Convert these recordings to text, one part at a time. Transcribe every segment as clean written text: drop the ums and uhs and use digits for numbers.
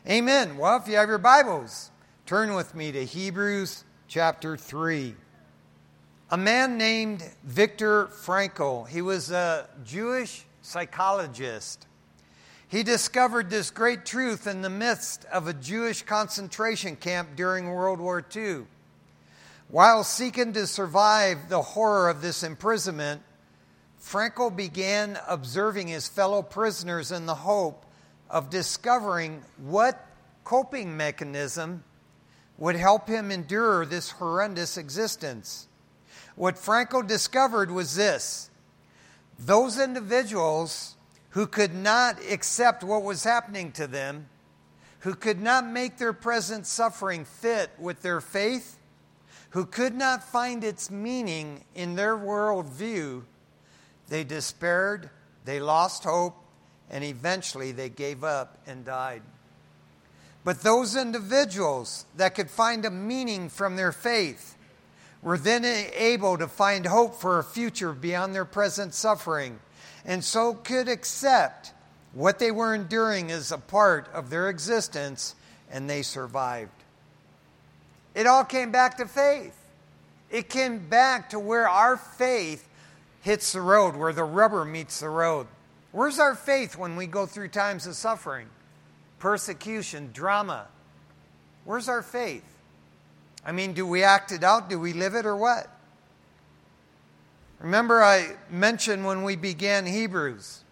Amen. Well, if you have your Bibles, turn with me to Hebrews chapter 3. A man named Viktor Frankl, he was a Jewish psychologist. He discovered this great truth in the midst of a Jewish concentration camp during World War II. While seeking to survive the horror of this imprisonment, Frankl began observing his fellow prisoners in the hope of discovering what coping mechanism would help him endure this horrendous existence. What Frankl discovered was this: those individuals who could not accept what was happening to them, who could not make their present suffering fit with their faith, who could not find its meaning in their worldview, they despaired, they lost hope, and eventually they gave up and died. But those individuals that could find a meaning from their faith were then able to find hope for a future beyond their present suffering, and so could accept what they were enduring as a part of their existence, and they survived. It all came back to faith. It came back to where our faith hits the road, where the rubber meets the road. Where's our faith when we go through times of suffering, persecution, drama? Where's our faith? I mean, do we act it out? Do we live it or what? Remember I mentioned when we began Hebrews.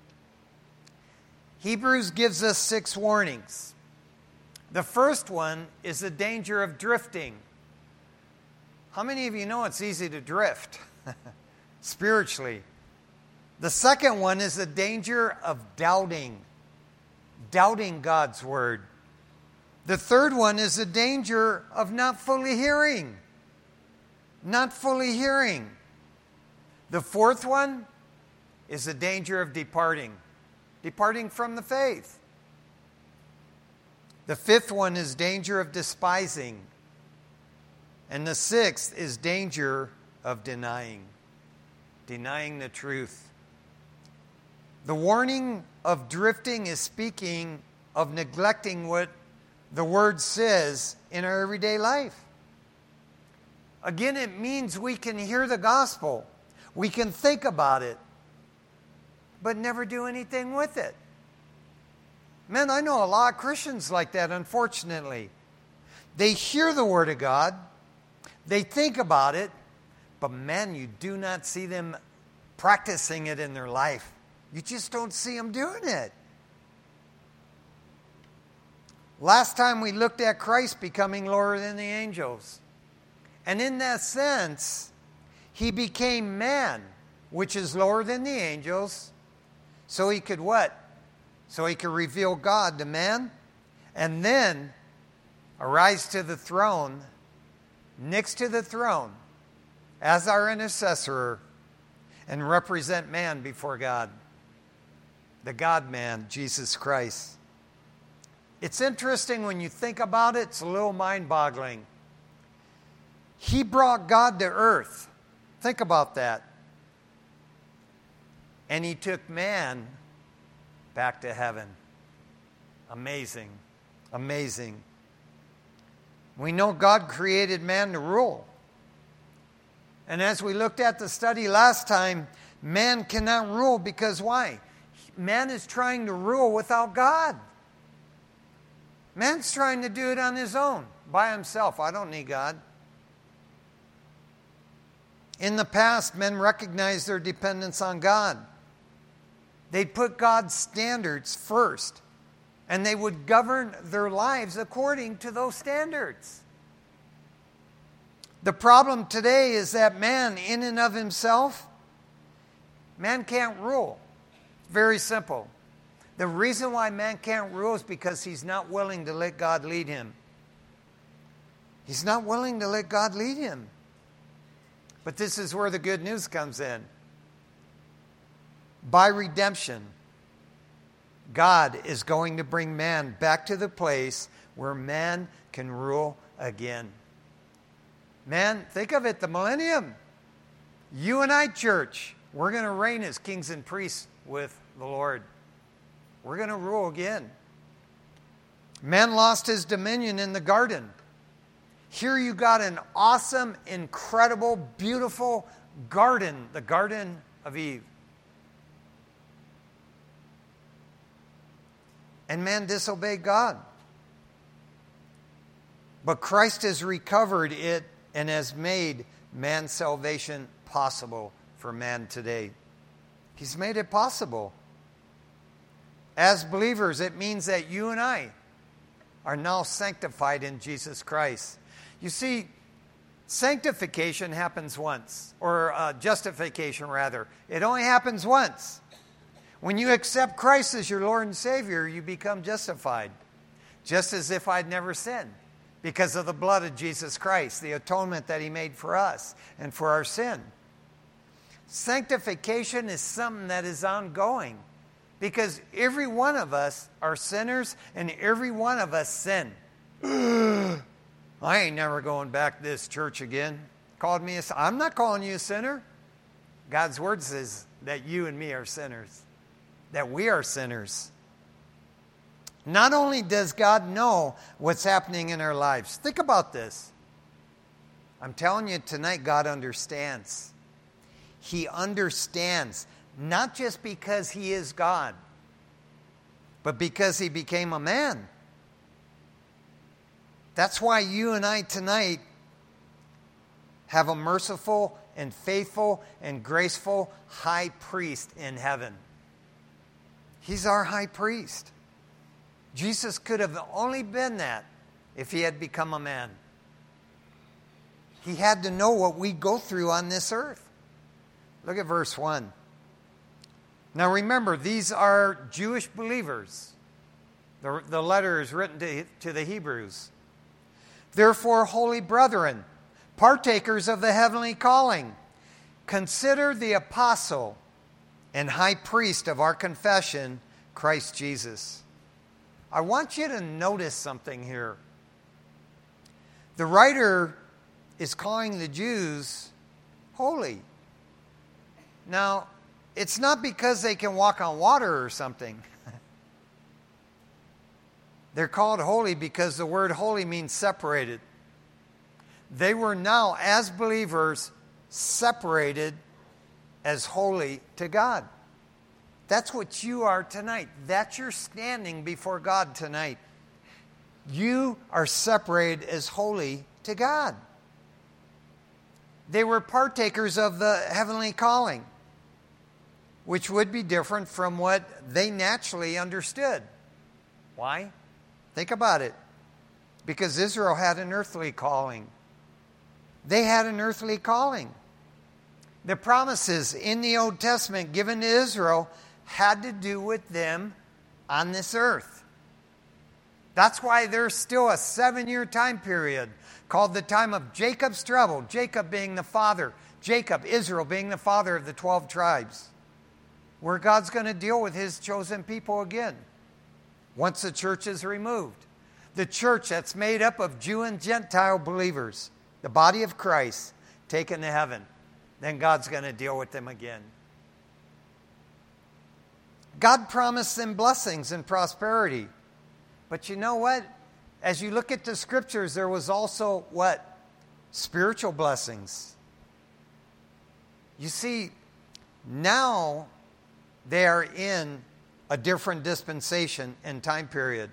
Hebrews gives us 6 warnings. The first one is the danger of drifting. How many of you know it's easy to drift spiritually? The second one is the danger of doubting God's word. The third one is the danger of not fully hearing. The fourth one is the danger of departing from the faith. The fifth one is danger of despising. And the sixth is danger of denying the truth. The warning of drifting is speaking of neglecting what the Word says in our everyday life. Again, it means we can hear the gospel. We can think about it, but never do anything with it. Man, I know a lot of Christians like that, unfortunately. They hear the Word of God, they think about it, but man, you do not see them practicing it in their life. You just don't see them doing it. Last time we looked at Christ becoming lower than the angels. And in that sense, he became man, which is lower than the angels, so he could what? So he could reveal God to man, and then arise to the throne, next to the throne, as our intercessor, and represent man before God. The God-man, Jesus Christ. It's interesting when you think about it, it's a little mind-boggling. He brought God to earth. Think about that. And he took man back to heaven. Amazing. Amazing. We know God created man to rule. And as we looked at the study last time, man cannot rule because why? Man is trying to rule without God. Man's trying to do it on his own, by himself. I don't need God. In the past, men recognized their dependence on God. They'd put God's standards first, and they would govern their lives according to those standards. The problem today is that man, in and of himself, man can't rule. Very simple. The reason why man can't rule is because he's not willing to let God lead him. He's not willing to let God lead him. But this is where the good news comes in. By redemption, God is going to bring man back to the place where man can rule again. Man, think of it, the millennium. You and I, church, we're going to reign as kings and priests with the Lord. We're going to rule again. Man lost his dominion in the garden. Here you got an awesome, incredible, beautiful garden, the Garden of Eve. And man disobeyed God. But Christ has recovered it and has made man's salvation possible for man today. He's made it possible. As believers, it means that you and I are now sanctified in Jesus Christ. You see, sanctification happens once, or justification rather. It only happens once. When you accept Christ as your Lord and Savior, you become justified, just as if I'd never sinned, because of the blood of Jesus Christ, the atonement that He made for us and for our sin. Sanctification is something that is ongoing, because every one of us are sinners and every one of us sin. I ain't never going back to this church again. I'm not calling you a sinner. God's word says that you and me are sinners, that we are sinners. Not only does God know what's happening in our lives, think about this. I'm telling you tonight, God understands. He understands, not just because He is God, but because He became a man. That's why you and I tonight have a merciful and faithful and graceful high priest in heaven. He's our high priest. Jesus could have only been that if He had become a man. He had to know what we go through on this earth. Look at verse 1. Now remember, these are Jewish believers. The letter is written to the Hebrews. Therefore, holy brethren, partakers of the heavenly calling, consider the apostle and high priest of our confession, Christ Jesus. I want you to notice something here. The writer is calling the Jews holy. Now, it's not because they can walk on water or something. They're called holy because the word holy means separated. They were now, as believers, separated as holy to God. That's what you are tonight. That's your standing before God tonight. You are separated as holy to God. They were partakers of the heavenly calling, which would be different from what they naturally understood. Why? Think about it. Because Israel had an earthly calling. They had an earthly calling. The promises in the Old Testament given to Israel had to do with them on this earth. That's why there's still a 7-year time period called the time of Jacob's trouble. Jacob being the father. Israel being the father of the 12 tribes. Where God's going to deal with His chosen people again. Once the church is removed. The church that's made up of Jew and Gentile believers. The body of Christ taken to heaven. Then God's going to deal with them again. God promised them blessings and prosperity. But you know what? As you look at the scriptures, there was also what? Spiritual blessings. You see, now they are in a different dispensation and time period.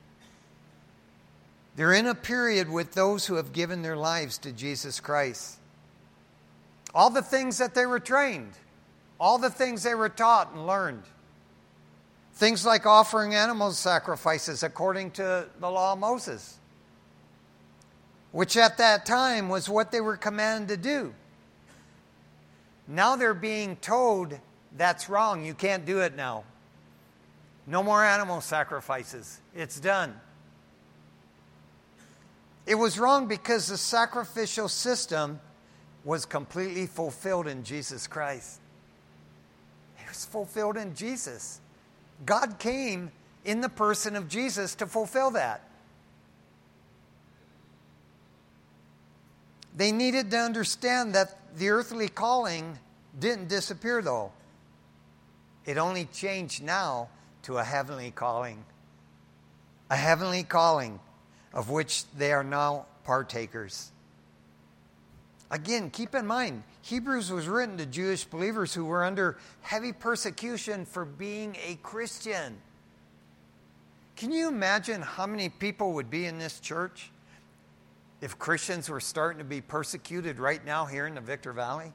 They're in a period with those who have given their lives to Jesus Christ. All the things that they were trained, all the things they were taught and learned. Things like offering animal sacrifices according to the law of Moses, which at that time was what they were commanded to do. Now they're being told that's wrong. You can't do it now. No more animal sacrifices. It's done. It was wrong because the sacrificial system was completely fulfilled in Jesus Christ. It was fulfilled in Jesus. God came in the person of Jesus to fulfill that. They needed to understand that the earthly calling didn't disappear, though. It only changed now to a heavenly calling. a heavenly calling of which they are now partakers. Again, keep in mind, Hebrews was written to Jewish believers who were under heavy persecution for being a Christian. Can you imagine how many people would be in this church if Christians were starting to be persecuted right now here in the Victor Valley?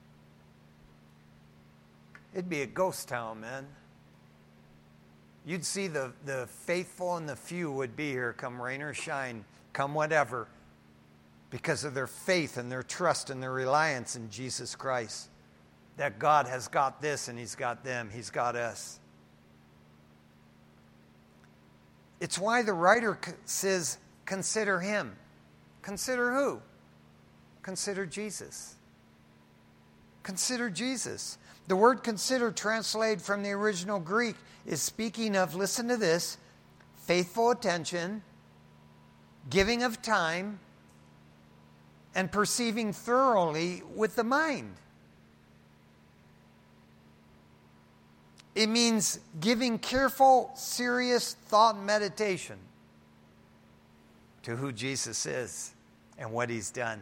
It'd be a ghost town, man. You'd see the faithful and the few would be here come rain or shine, come whatever, because of their faith and their trust and their reliance in Jesus Christ. That God has got this and He's got them, He's got us. It's why the writer says, consider Him. Consider who? Consider Jesus. Consider Jesus. The word consider, translated from the original Greek, is speaking of, listen to this, faithful attention, giving of time, and perceiving thoroughly with the mind. It means giving careful, serious thought and meditation to who Jesus is and what He's done.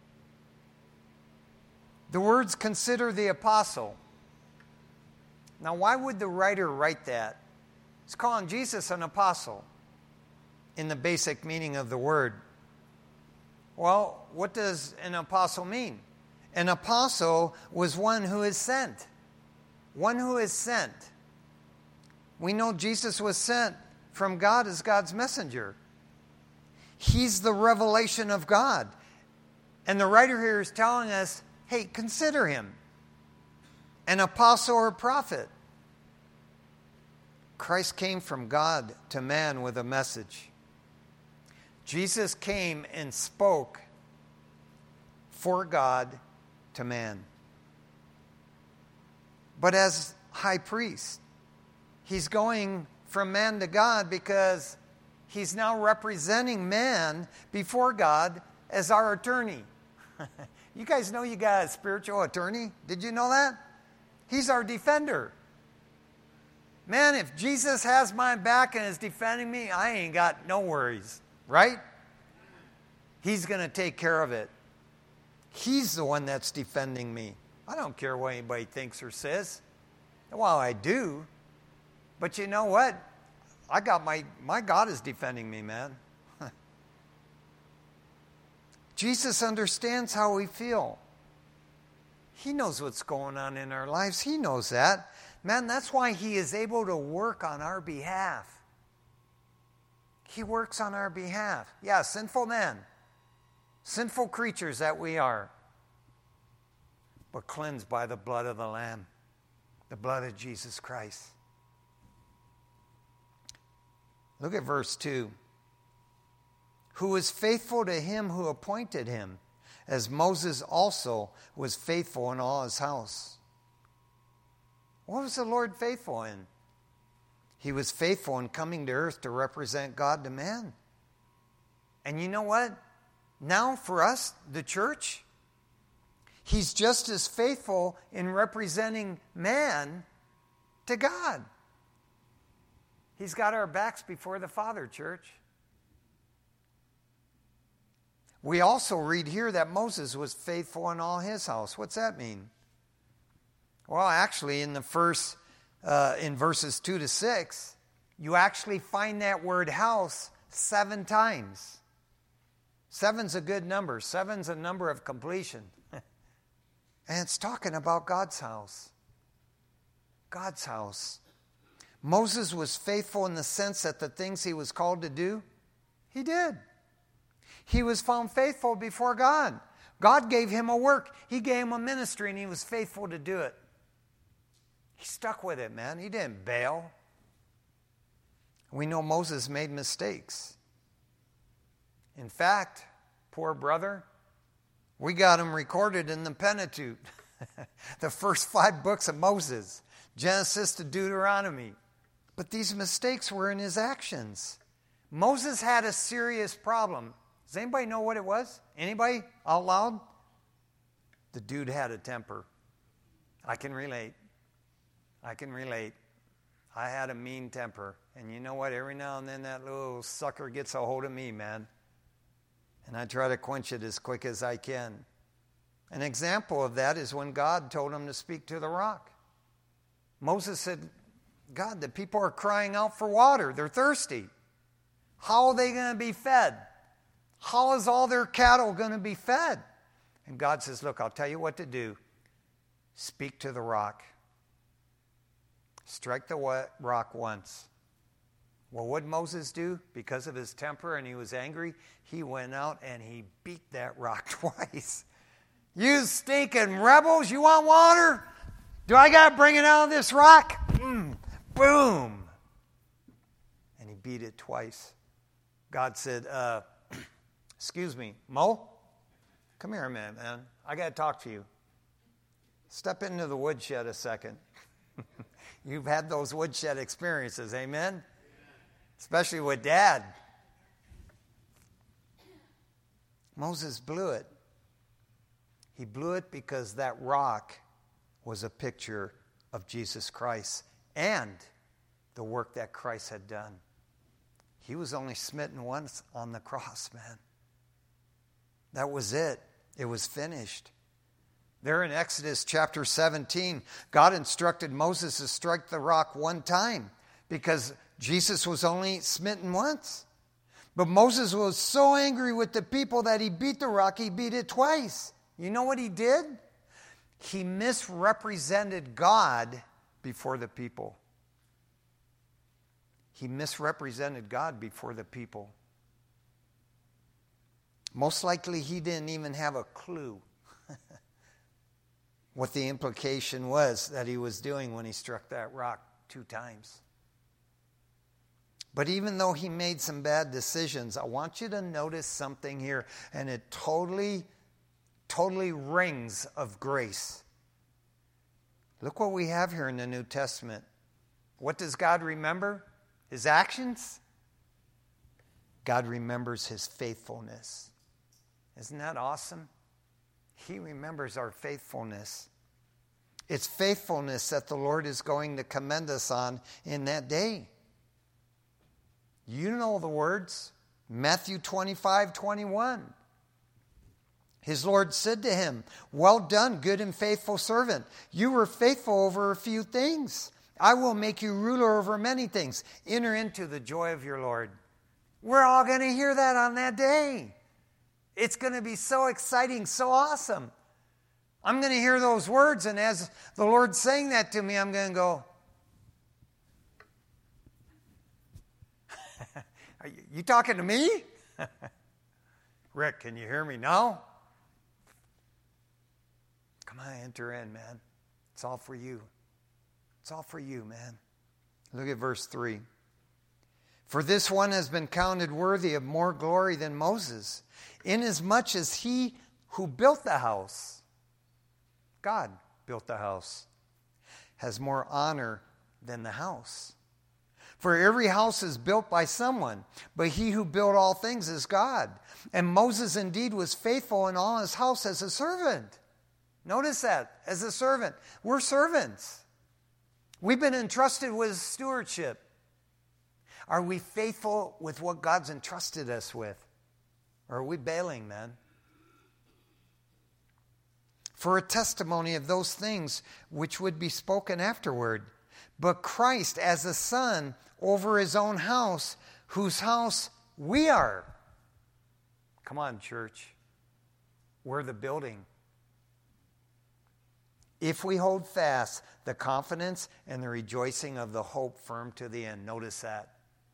The words consider the apostle. Now, why would the writer write that? He's calling Jesus an apostle in the basic meaning of the word. Well, what does an apostle mean? An apostle was one who is sent. One who is sent. We know Jesus was sent from God as God's messenger. He's the revelation of God. And the writer here is telling us, hey, consider him an apostle or prophet. Christ came from God to man with a message. Jesus came and spoke for God to man. But as high priest, He's going from man to God because He's now representing man before God as our attorney. You guys know you got a spiritual attorney? Did you know that? He's our defender. Man, if Jesus has my back and is defending me, I ain't got no worries, right? He's going to take care of it. He's the one that's defending me. I don't care what anybody thinks or says. Well, I do. But you know what? I got my God is defending me, man. Jesus understands how we feel. He knows what's going on in our lives. He knows that. Man, that's why He is able to work on our behalf. He works on our behalf. Yeah, sinful men. Sinful creatures that we are. But cleansed by the blood of the Lamb. The blood of Jesus Christ. Look at verse 2. Who is faithful to Him who appointed him, as Moses also was faithful in all his house. What was the Lord faithful in? He was faithful in coming to earth to represent God to man. And you know what? Now for us, the church, He's just as faithful in representing man to God. He's got our backs before the Father, church. We also read here that Moses was faithful in all his house. What's that mean? Well, actually, in verses 2 to 6, you actually find that word house 7 times. 7's a good number. 7's a number of completion. And it's talking about God's house. God's house. Moses was faithful in the sense that the things he was called to do, he did. He was found faithful before God. God gave him a work. He gave him a ministry, and he was faithful to do it. He stuck with it, man. He didn't bail. We know Moses made mistakes. In fact, poor brother, we got him recorded in the Pentateuch, the first 5 books of Moses, Genesis to Deuteronomy. But these mistakes were in his actions. Moses had a serious problem. Does anybody know what it was? Anybody out loud? The dude had a temper. I can relate. I had a mean temper, And you know what? Every now and then that little sucker gets a hold of me, man. And I try to quench it as quick as I can. An example of that is when God told him to speak to the rock. Moses said, God, the people are crying out for water. They're thirsty. How are they going to be fed? How is all their cattle going to be fed? And God says, look, I'll tell you what to do. Speak to the rock. Strike the rock once. Well, what did Moses do? Because of his temper and he was angry, he went out and he beat that rock twice. You stinking rebels, you want water? Do I got to bring it out of this rock? Boom. And he beat it twice. God said, excuse me, Mo, come here a minute, man. I got to talk to you. Step into the woodshed a second. You've had those woodshed experiences, amen? Especially with Dad. Moses blew it. He blew it because that rock was a picture of Jesus Christ and the work that Christ had done. He was only smitten once on the cross, man. That was it. It was finished. There in Exodus chapter 17, God instructed Moses to strike the rock one time because Jesus was only smitten once. But Moses was so angry with the people that he beat the rock, he beat it twice. You know what he did? He misrepresented God before the people. He misrepresented God before the people. Most likely he didn't even have a clue what the implication was that he was doing when he struck that rock 2 times. But even though he made some bad decisions, I want you to notice something here, and it totally rings of grace. Look what we have here in the New Testament. What does God remember? His actions? God remembers his faithfulness. Isn't that awesome? He remembers our faithfulness. It's faithfulness that the Lord is going to commend us on in that day. You know the words. Matthew 25:21. His Lord said to him, well done, good and faithful servant. You were faithful over a few things. I will make you ruler over many things. Enter into the joy of your Lord. We're all going to hear that on that day. It's going to be so exciting, so awesome. I'm going to hear those words, and as the Lord's saying that to me, I'm going to go, are you talking to me? Rick, can you hear me now? Come on, enter in, man. It's all for you. It's all for you, man. Look at verse 3. For this one has been counted worthy of more glory than Moses, inasmuch as he who built the house, God built the house, has more honor than the house. For every house is built by someone, but he who built all things is God. And Moses indeed was faithful in all his house as a servant. Notice that, as a servant. We're servants. We've been entrusted with stewardship. Are we faithful with what God's entrusted us with? Or are we bailing, man? For a testimony of those things which would be spoken afterward. But Christ as a son over his own house, whose house we are. Come on, church. We're the building. If we hold fast the confidence and the rejoicing of the hope firm to the end. Notice that.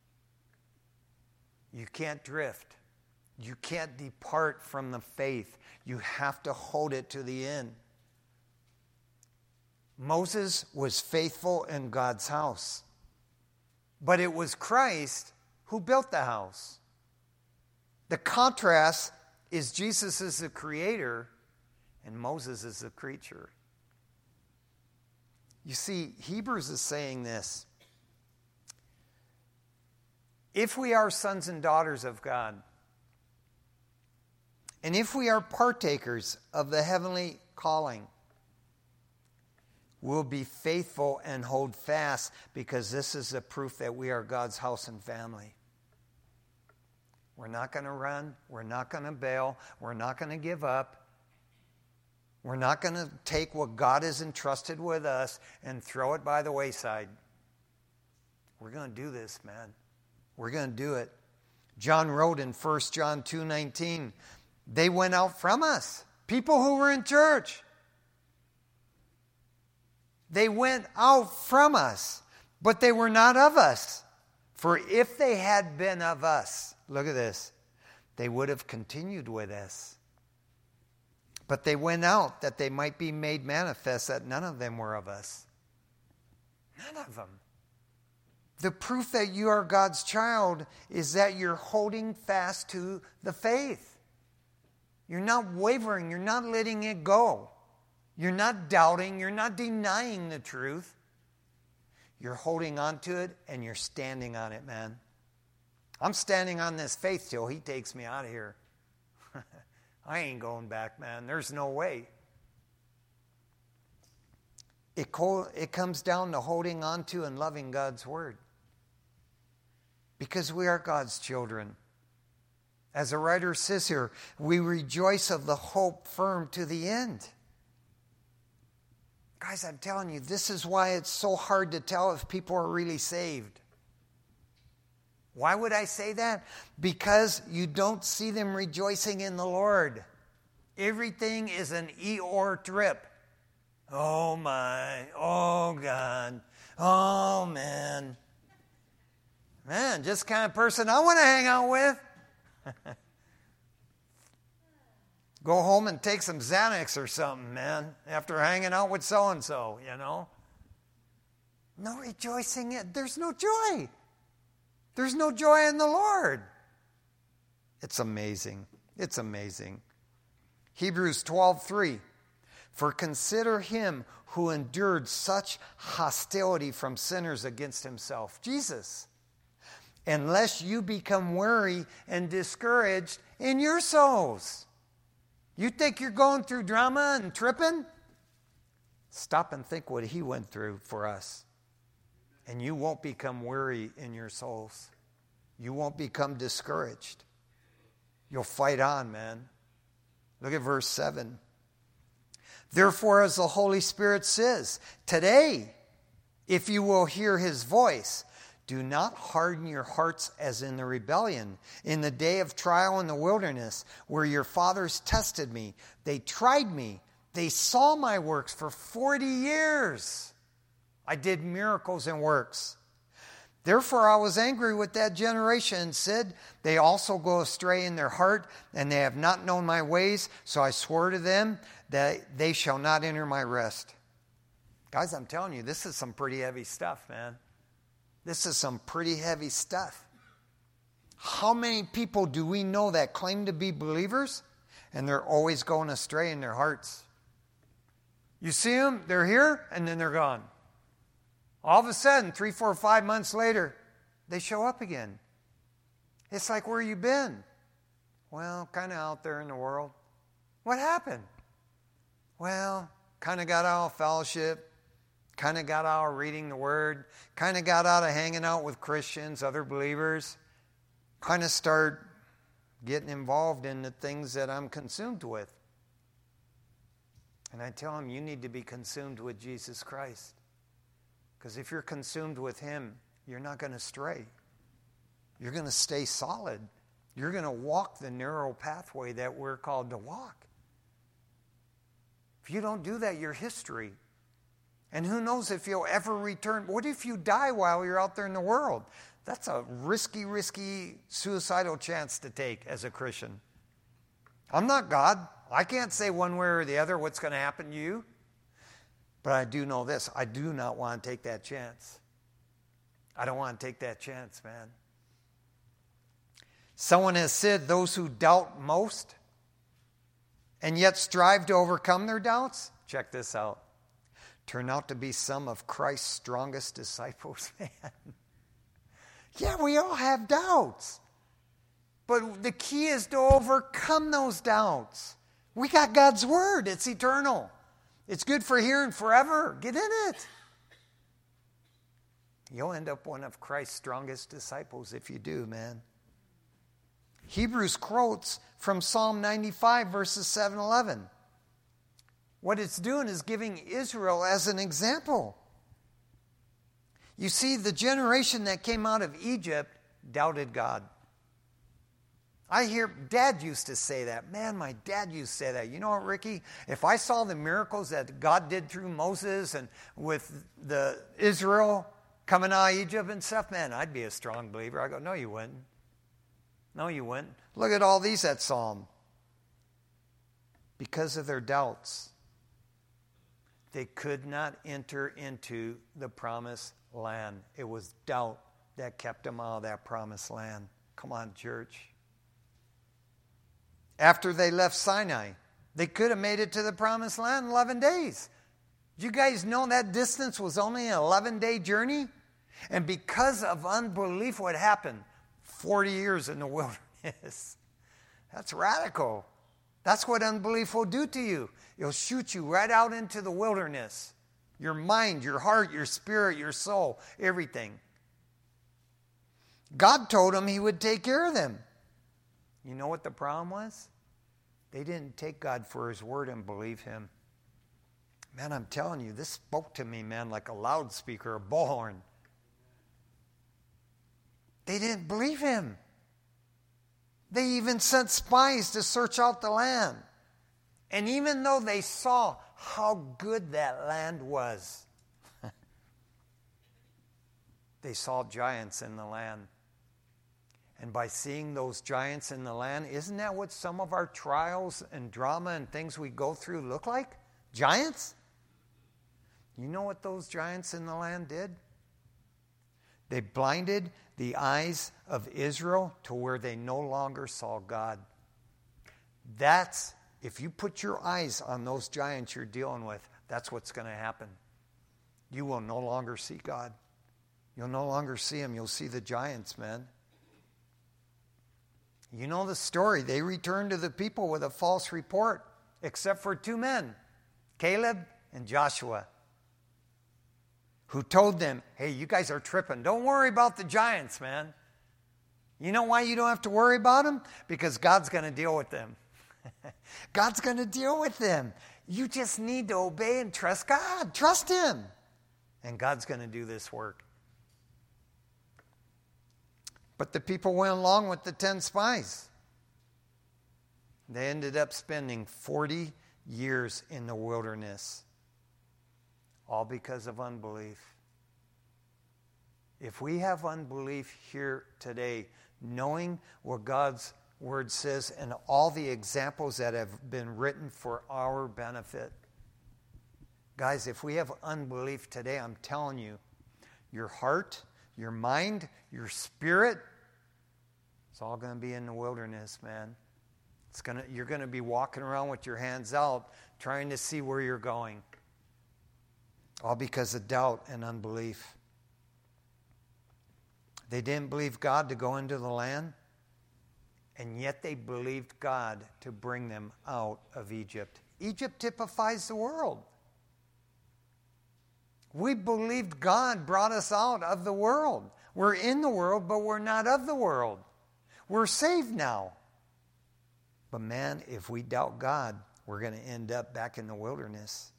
You can't drift. You can't depart from the faith. You have to hold it to the end. Moses was faithful in God's house. But it was Christ who built the house. The contrast is Jesus is the creator and Moses is the creature. You see, Hebrews is saying this. If we are sons and daughters of God, and if we are partakers of the heavenly calling, we'll be faithful and hold fast, because this is the proof that we are God's house and family. We're not going to run. We're not going to bail. We're not going to give up. We're not going to take what God has entrusted with us and throw it by the wayside. We're going to do this, man. We're going to do it. John wrote in 1 John 2:19, they went out from us. People who were in church. They went out from us, but they were not of us. For if they had been of us, look at this, they would have continued with us. But they went out that they might be made manifest that none of them were of us. None of them. The proof that you are God's child is that you're holding fast to the faith. You're not wavering. You're not letting it go. You're not doubting. You're not denying the truth. You're holding on to it and you're standing on it, man. I'm standing on this faith till He takes me out of here. I ain't going back, man. There's no way. It comes down to holding on to and loving God's Word. Because we are God's children. As the writer says here, we rejoice of the hope firm to the end. Guys, I'm telling you, this is why it's so hard to tell if people are really saved. Why would I say that? Because you don't see them rejoicing in the Lord. Everything is an Eeyore trip. Oh my, oh God, oh man. Man, just the kind of person I want to hang out with. Go home and take some Xanax or something, man, after hanging out with so-and-so, you know. No rejoicing. There's no joy. There's no joy in the Lord. It's amazing. It's amazing. Hebrews 12:3. For consider Him who endured such hostility from sinners against Himself, Jesus, unless you become weary and discouraged in your souls. You think you're going through drama and tripping? Stop and think what He went through for us. And you won't become weary in your souls. You won't become discouraged. You'll fight on, man. Look at verse 7. Therefore, as the Holy Spirit says, today, if you will hear His voice, do not harden your hearts as in the rebellion, in the day of trial in the wilderness, where your fathers tested me. They tried me. They saw my works for 40 years. I did miracles and works. Therefore I was angry with that generation and said, they also go astray in their heart, and they have not known my ways. So I swore to them that they shall not enter my rest. Guys, I'm telling you, this is some pretty heavy stuff, man. This is some pretty heavy stuff. How many people do we know that claim to be believers and they're always going astray in their hearts? You see them, they're here, and then they're gone. All of a sudden, 3, 4, 5 months later, they show up again. It's like, where you been? Well, kind of out there in the world. What happened? Well, kind of got out of fellowship. Kind of got out of reading the Word. Kind of got out of hanging out with Christians, other believers. Kind of start getting involved in the things that I'm consumed with. And I tell them, you need to be consumed with Jesus Christ. Because if you're consumed with Him, you're not going to stray. You're going to stay solid. You're going to walk the narrow pathway that we're called to walk. If you don't do that, you're history. And who knows if you'll ever return. What if you die while you're out there in the world? That's a risky, suicidal chance to take as a Christian. I'm not God. I can't say one way or the other what's going to happen to you. But I do know this. I do not want to take that chance. I don't want to take that chance, man. Someone has said those who doubt most and yet strive to overcome their doubts, check this out, turn out to be some of Christ's strongest disciples, man. Yeah, we all have doubts. But the key is to overcome those doubts. We got God's Word. It's eternal. It's good for here and forever. Get in it. You'll end up one of Christ's strongest disciples if you do, man. Hebrews quotes from Psalm 95, verses 7 and 11. What it's doing is giving Israel as an example. You see, the generation that came out of Egypt doubted God. I hear, Dad used to say that. Man, my dad used to say that. You know what, Ricky? If I saw the miracles that God did through Moses and with the Israel coming out of Egypt and stuff, man, I'd be a strong believer. I go, no, you wouldn't. No, you wouldn't. Look at all these at Psalm. Because of their doubts, they could not enter into the promised land. It was doubt that kept them out of that promised land. Come on, church. After they left Sinai, they could have made it to the promised land in 11 days. Did you guys know that distance was only an 11-day journey? And because of unbelief, what happened? 40 years in the wilderness. That's radical. That's what unbelief will do to you. It'll shoot you right out into the wilderness. Your mind, your heart, your spirit, your soul, everything. God told them he would take care of them. You know what the problem was? They didn't take God for his word and believe him. Man, I'm telling you, this spoke to me, man, like a loudspeaker, a bullhorn. They didn't believe him. They even sent spies to search out the land. And even though they saw how good that land was, they saw giants in the land. And by seeing those giants in the land, isn't that what some of our trials and drama and things we go through look like? Giants? You know what those giants in the land did? They blinded the eyes of Israel to where they no longer saw God. That's, if you put your eyes on those giants you're dealing with, that's what's going to happen. You will no longer see God. You'll no longer see him. You'll see the giants, man. You know the story. They returned to the people with a false report, except for two men, Caleb and Joshua, who told them, hey, you guys are tripping. Don't worry about the giants, man. You know why you don't have to worry about them? Because God's going to deal with them. God's going to deal with them. You just need to obey and trust God. Trust him. And God's going to do this work. But the people went along with the 10 spies. They ended up spending 40 years in the wilderness. All because of unbelief. If we have unbelief here today, knowing what God's word says and all the examples that have been written for our benefit. Guys, if we have unbelief today, I'm telling you, your heart, your mind, your spirit, it's all going to be in the wilderness, man. You're going to be walking around with your hands out, trying to see where you're going. All because of doubt and unbelief. They didn't believe God to go into the land, and yet they believed God to bring them out of Egypt. Egypt typifies the world. We believed God brought us out of the world. We're in the world, but we're not of the world. We're saved now. But man, if we doubt God, we're going to end up back in the wilderness.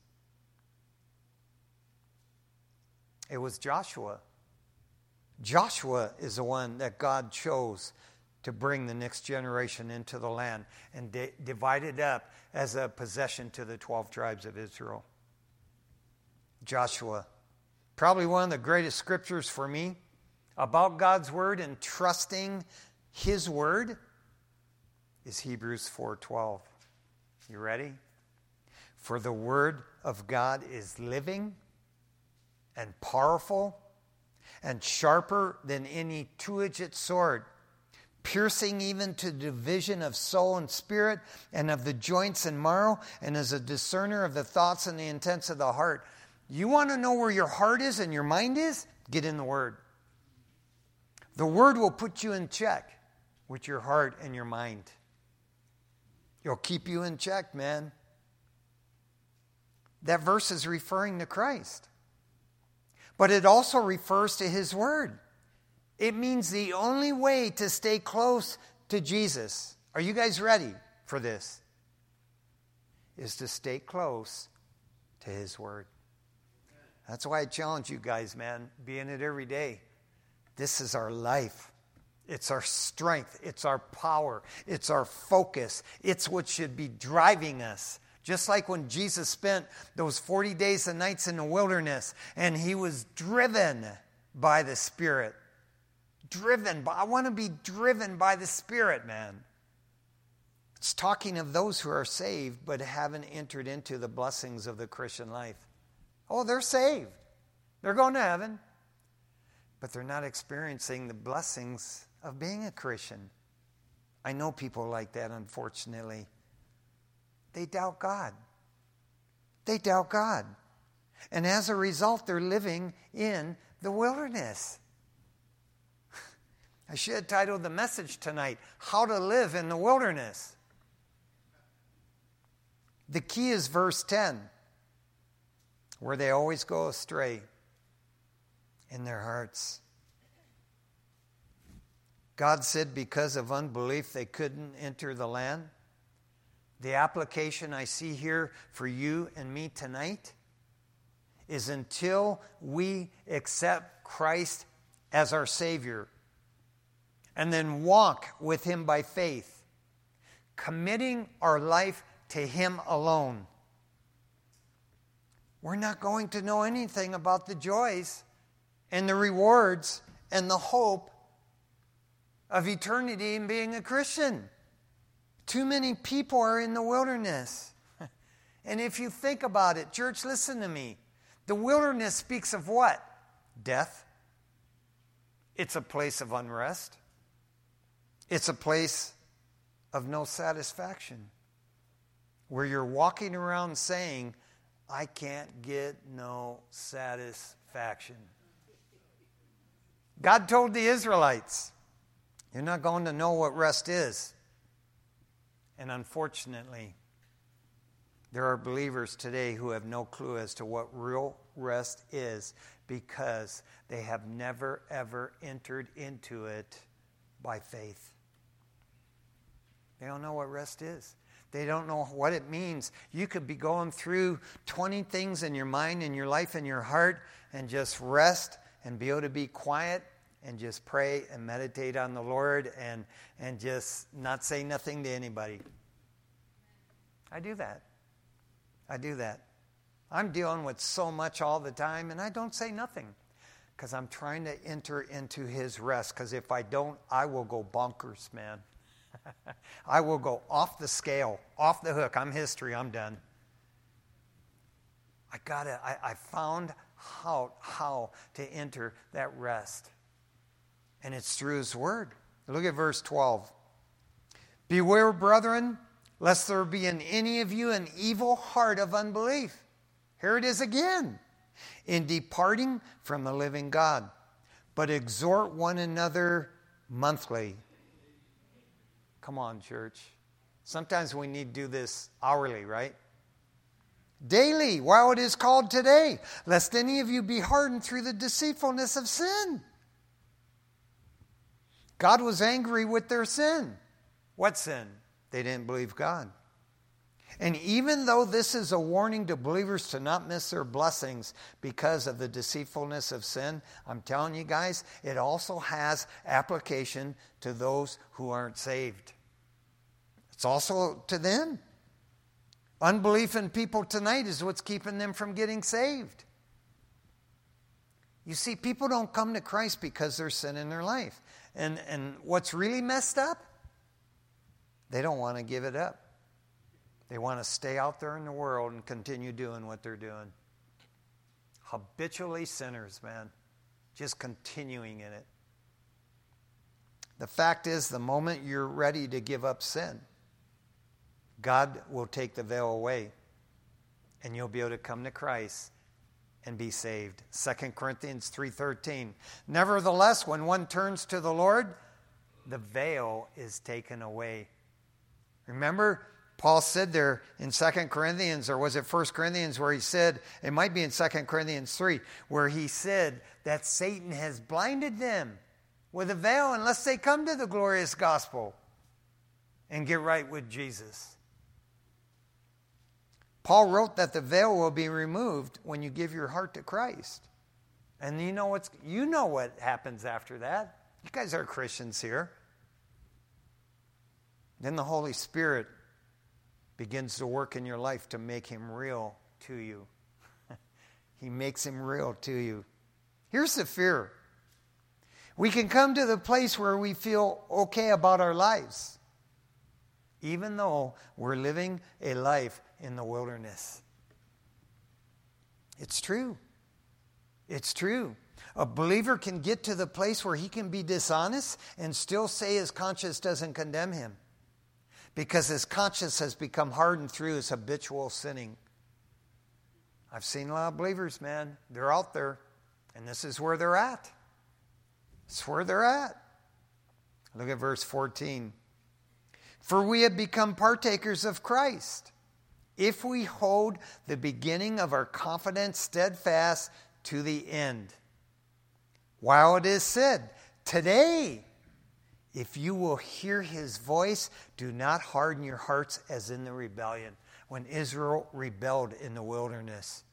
It was Joshua. Joshua is the one that God chose to bring the next generation into the land and divide it up as a possession to the 12 tribes of Israel. Joshua. Probably one of the greatest scriptures for me about God's word and trusting his word is Hebrews 4:12. You ready? For the word of God is living and powerful and sharper than any two-edged sword, piercing even to the division of soul and spirit and of the joints and marrow, and is a discerner of the thoughts and the intents of the heart. You want to know where your heart is and your mind is? Get in the Word. The Word will put you in check with your heart and your mind. It'll keep you in check, man. that verse is referring to Christ. But it also refers to His Word. It means the only way to stay close to Jesus, are you guys ready for this? Is to stay close to His Word. That's why I challenge you guys, man. Be in it every day. This is our life. It's our strength. It's our power. It's our focus. It's what should be driving us. Just like when Jesus spent those 40 days and nights in the wilderness and He was driven by the Spirit. I want to be driven by the Spirit, man. It's talking of those who are saved but haven't entered into the blessings of the Christian life. Oh, they're saved. They're going to heaven. But they're not experiencing the blessings of being a Christian. I know people like that, unfortunately. They doubt God. They doubt God. And as a result, they're living in the wilderness. I should have titled the message tonight, How to Live in the Wilderness. The key is verse 10, where they always go astray in their hearts. God said because of unbelief they couldn't enter the land. The application I see here for you and me tonight is until we accept Christ as our Savior and then walk with Him by faith, committing our life to Him alone, we're not going to know anything about the joys and the rewards and the hope of eternity in being a Christian. Too many people are in the wilderness. And if you think about it, church, listen to me. The wilderness speaks of what? Death. It's a place of unrest. It's a place of no satisfaction, where you're walking around saying, I can't get no satisfaction. God told the Israelites, you're not going to know what rest is. And unfortunately, there are believers today who have no clue as to what real rest is because they have never, ever entered into it by faith. They don't know what rest is. They don't know what it means. You could be going through 20 things in your mind, in your life, in your heart, and just rest and be able to be quiet and just pray and meditate on the Lord and just not say nothing to anybody. I do that. I'm dealing with so much all the time, and I don't say nothing because I'm trying to enter into His rest, because if I don't, I will go bonkers, man. I will go off the scale, off the hook. I'm history. I'm done. I found out how to enter that rest. And it's through His Word. Look at verse 12. Beware, brethren, lest there be in any of you an evil heart of unbelief. Here it is again. In departing from the living God. But exhort one another monthly. Come on, church. Sometimes we need to do this hourly, right? Daily, while it is called today, lest any of you be hardened through the deceitfulness of sin. God was angry with their sin. What sin? They didn't believe God. And even though this is a warning to believers to not miss their blessings because of the deceitfulness of sin, I'm telling you guys, it also has application to those who aren't saved. It's also to them. Unbelief in people tonight is what's keeping them from getting saved. You see, people don't come to Christ because there's sin in their life. And what's really messed up? They don't want to give it up. They want to stay out there in the world and continue doing what they're doing. Habitually sinners, man. Just continuing in it. The fact is, the moment you're ready to give up sin, God will take the veil away, and you'll be able to come to Christ and be saved. 2 Corinthians 3:13. Nevertheless, when one turns to the Lord, the veil is taken away. Remember, Paul said there in 2 Corinthians, or was it 1 Corinthians, where he said, it might be in 2 Corinthians 3, where he said that Satan has blinded them with a veil unless they come to the glorious gospel and get right with Jesus. Paul wrote that the veil will be removed when you give your heart to Christ. And you know what happens after that. You guys are Christians here. Then the Holy Spirit begins to work in your life to make him real to you. He makes him real to you. Here's the fear. We can come to the place where we feel okay about our lives, even though we're living a life in the wilderness. It's true. It's true. A believer can get to the place where he can be dishonest and still say his conscience doesn't condemn him, because his conscience has become hardened through his habitual sinning. I've seen a lot of believers, man. They're out there, and this is where they're at. It's where they're at. Look at verse 14. For we have become partakers of Christ, if we hold the beginning of our confidence steadfast to the end. While it is said, today, if you will hear his voice, do not harden your hearts as in the rebellion, when Israel rebelled in the wilderness.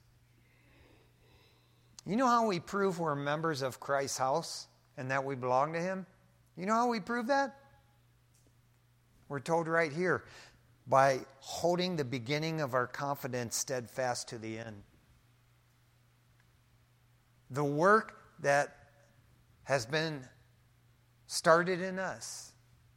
You know how we prove we're members of Christ's house and that we belong to him? You know how we prove that? We're told right here, by holding the beginning of our confidence steadfast to the end. The work that has been started in us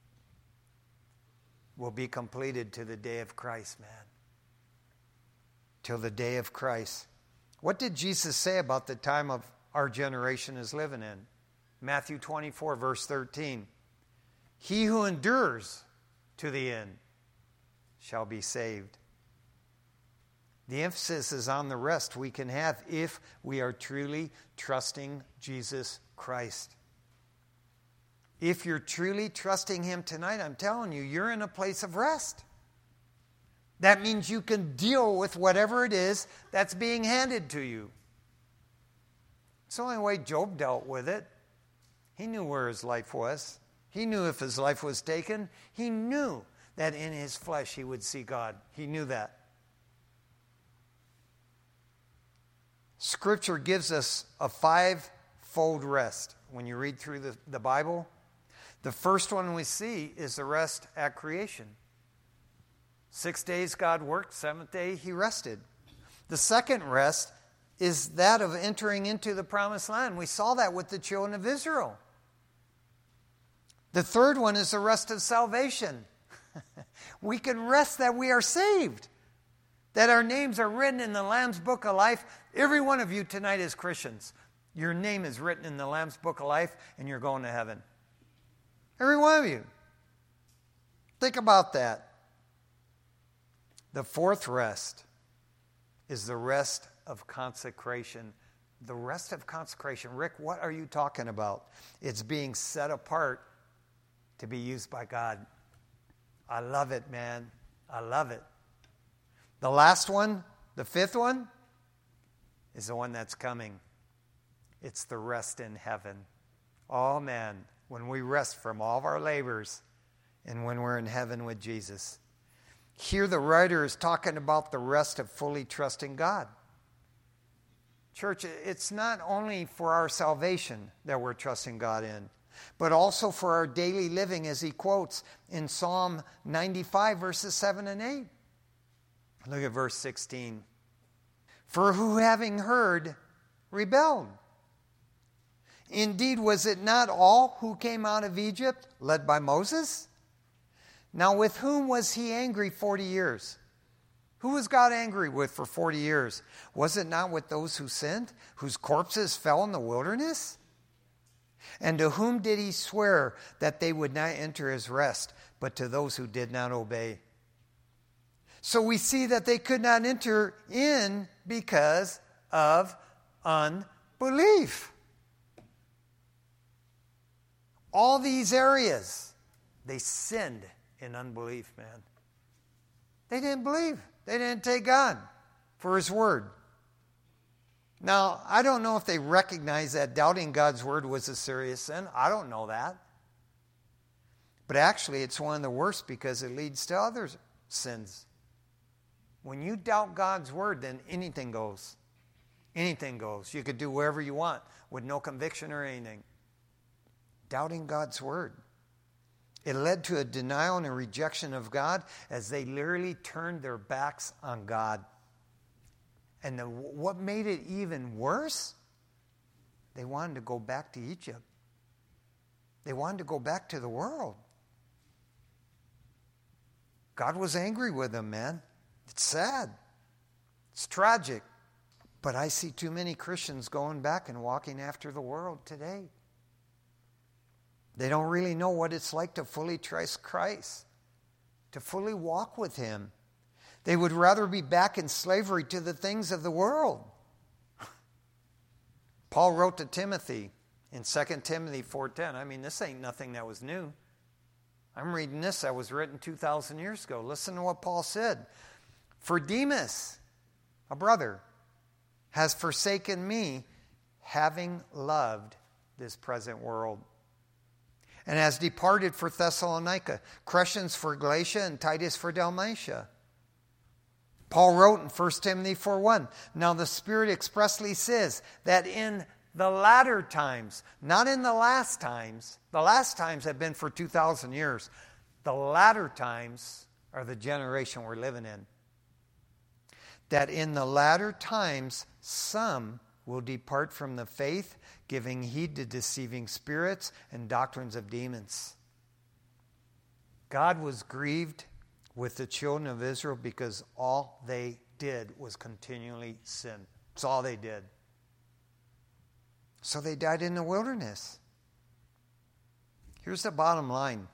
will be completed to the day of Christ, man. Till the day of Christ. What did Jesus say about the time of our generation is living in? Matthew 24, verse 13. He who endures to the end shall be saved. The emphasis is on the rest we can have if we are truly trusting Jesus Christ. If you're truly trusting him tonight, I'm telling you, you're in a place of rest. That means you can deal with whatever it is that's being handed to you. It's the only way Job dealt with it. He knew where his life was. He knew if his life was taken, he knew that in his flesh he would see God. He knew that. Scripture gives us a five-fold rest. When you read through the Bible, the first one we see is the rest at creation. 6 days God worked, seventh day he rested. The second rest is that of entering into the promised land. We saw that with the children of Israel. The third one is the rest of salvation. We can rest that we are saved, that our names are written in the Lamb's Book of Life. Every one of you tonight is Christians. Your name is written in the Lamb's Book of Life, and you're going to heaven. Every one of you. Think about that. The fourth rest is the rest of consecration. The rest of consecration. Rick, what are you talking about? It's being set apart to be used by God. I love it, man. I love it. The last one, the fifth one, is the one that's coming. It's the rest in heaven. Oh, man, when we rest from all of our labors and when we're in heaven with Jesus. Here the writer is talking about the rest of fully trusting God. Church, it's not only for our salvation that we're trusting God in, but also for our daily living, as he quotes in Psalm 95, verses 7 and 8. Look at verse 16. For who having heard rebelled? Indeed, was it not all who came out of Egypt led by Moses? Now with whom was he angry 40 years? Who was God angry with for 40 years? Was it not with those who sinned, whose corpses fell in the wilderness? And to whom did he swear that they would not enter his rest, but to those who did not obey? So we see that they could not enter in because of unbelief. All these areas, they sinned in unbelief, man. They didn't believe. They didn't take God for His word. Now, I don't know if they recognized that doubting God's word was a serious sin. I don't know that. But actually, it's one of the worst because it leads to other sins. When you doubt God's word, then anything goes. Anything goes. You could do whatever you want with no conviction or anything. Doubting God's word. It led to a denial and a rejection of God as they literally turned their backs on God. And what made it even worse? They wanted to go back to Egypt. They wanted to go back to the world. God was angry with them, man. It's sad. It's tragic. But I see too many Christians going back and walking after the world today. They don't really know what it's like to fully trust Christ, to fully walk with Him. They would rather be back in slavery to the things of the world. Paul wrote to Timothy in 2 Timothy 4:10. I mean, this ain't nothing that was new. I'm reading this that was written 2,000 years ago. Listen to what Paul said. For Demas, a brother, has forsaken me, having loved this present world, and has departed for Thessalonica, Crescens for Galatia, and Titus for Dalmatia. Paul wrote in 1 Timothy 4:1, now the Spirit expressly says that in the latter times, not in the last times have been for 2,000 years. The latter times are the generation we're living in. That in the latter times some will depart from the faith, giving heed to deceiving spirits and doctrines of demons. God was grieved with the children of Israel because all they did was continually sin. That's all they did. So they died in the wilderness. Here's the bottom line.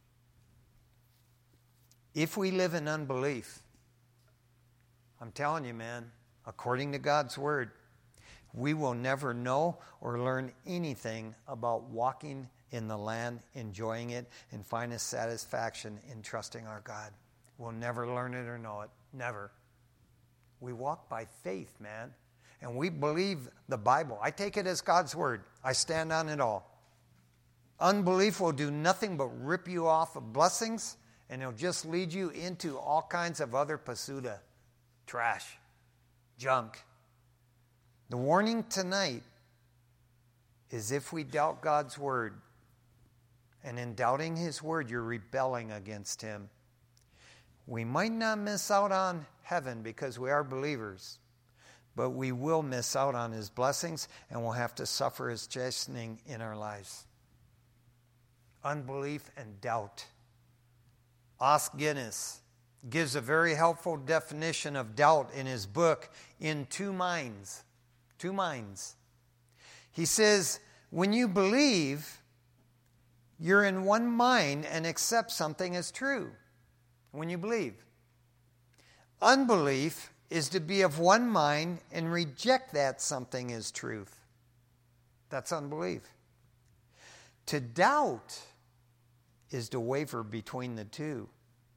If we live in unbelief, I'm telling you, man, according to God's word, we will never know or learn anything about walking in the land, enjoying it, and finding satisfaction in trusting our God. We'll never learn it or know it. Never. We walk by faith, man. And we believe the Bible. I take it as God's word. I stand on it all. Unbelief will do nothing but rip you off of blessings, and it'll just lead you into all kinds of other pasuda, trash, junk. The warning tonight is if we doubt God's word, and in doubting His word, you're rebelling against Him. We might not miss out on heaven because we are believers, but we will miss out on His blessings, and we'll have to suffer His chastening in our lives. Unbelief and doubt. Os Guinness gives a very helpful definition of doubt in his book, In Two Minds. Two minds. He says, when you believe, you're in one mind and accept something as true. When you believe. Unbelief is to be of one mind and reject that something as truth. That's unbelief. To doubt is to waver between the two.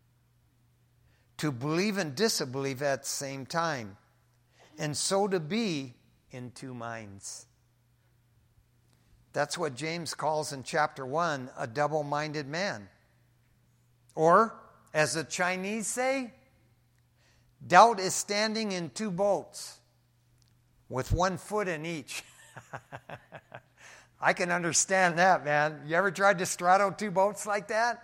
To believe and disbelieve at the same time. And so to be in two minds. That's what James calls in chapter 1 a double-minded man. Or, as the Chinese say, doubt is standing in two boats with one foot in each. I can understand that, man. You ever tried to straddle two boats like that?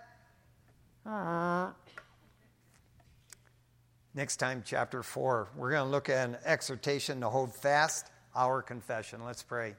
Next time, chapter 4, we're going to look at an exhortation to hold fast our confession. Let's pray.